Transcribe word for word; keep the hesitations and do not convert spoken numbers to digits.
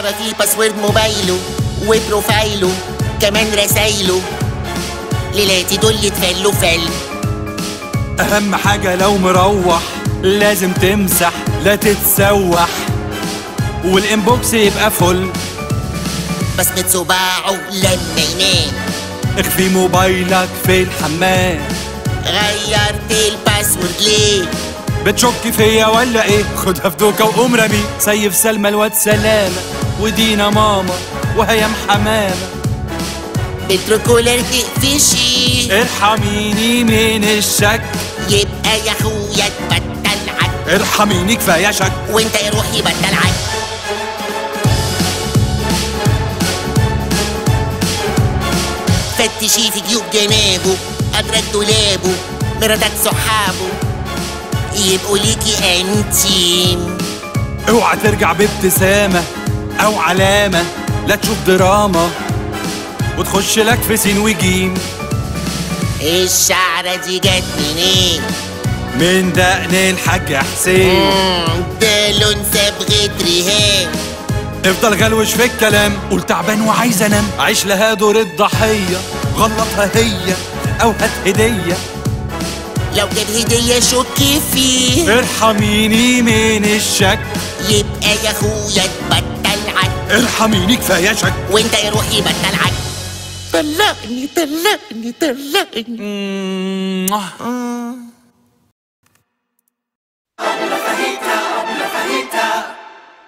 تعرفي باسورد موبايله وبروفايله كمان رسايله، ليلاتي دول يتفلوا فل. اهم حاجة لو مروح لازم تمسح لا تتسوح، والانبوكس يبقى فل. بصمة صباعه لما ينام، اخفي موبايلك في الحمام. غيرت الباسورد ليه؟ بتشك فيا ولا ايه؟ خدها في دوكا وقوم رمي. سيف سلمى الواد سلامة ودينا ماما وهيام حمامة. بالتروكولر تقفشي، ارحميني من الشك. يبقى يا اخويا تبطل عك. ارحميني كفاية شك. وانت يا روحي بطل عك. فتشي في جيوب جنابه، أدرك دولابه، مراتك صحابه، يبقوا ليكي انتيم. اوعى ترجع بابتسامة او علامة، لا تشوف دراما وتخش لك في سين وجيم. الشعرة دي جت منين؟ من دقن الحاج حسين. ده لون صبغة ريهام. افضل غلوش في الكلام، قول تعبان وعايز انام. عيش لها دور الضحية، غلطها هي او هات هدية. لو جاب هدية شك فيه. ارحميني من الشك. يبقى يا اخويا تبطل عك. ارحميني كفاية شك. وانت يا روحي بطل عك. طلقني طلقني طلقني. Abla fajita, abla fajita.